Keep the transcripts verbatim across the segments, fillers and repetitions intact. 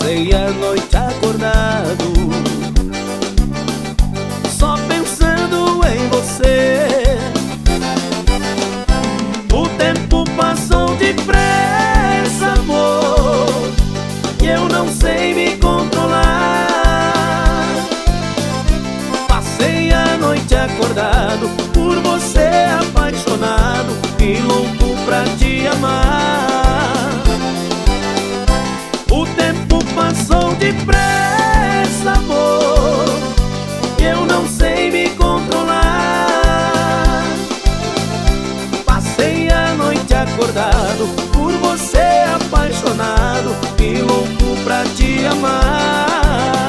Passei a noite acordado, só pensando em você. O tempo passou depressa, amor, e eu não sei me controlar. Passei a noite acordado, por você apaixonado e louco pra te amar. O tempo passou depressa, amor, e eu não sei me controlar. Passei a noite acordado, por você apaixonado e louco pra te amar.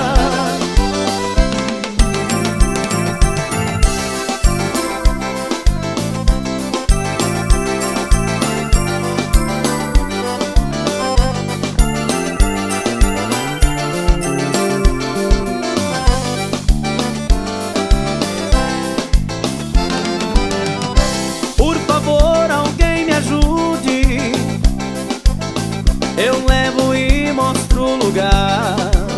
Eu levo e mostro o lugar.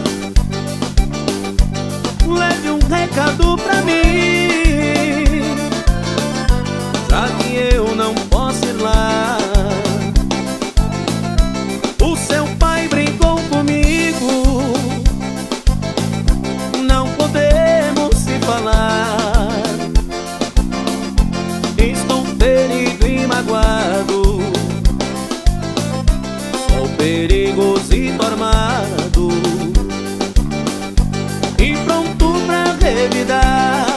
Leve um recado pra mim, já que eu não posso ir lá. O seu pai brincou comigo, não podemos se falar. Estou ferido e magoado, perigoso e armado, e pronto pra revidar.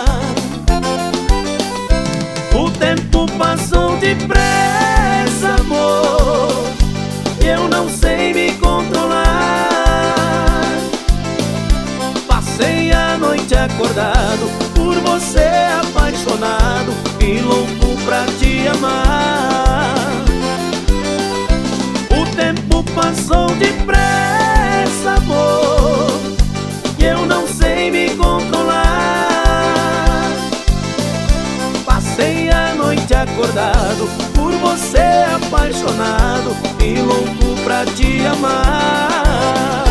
O tempo passou depressa, amor, e eu não sei me controlar. Passei a noite acordado, por você apaixonado e louco pra te amar. O tempo passou depressa, amor, e eu não sei me controlar. Passei a noite acordado, por você apaixonado e louco pra te amar.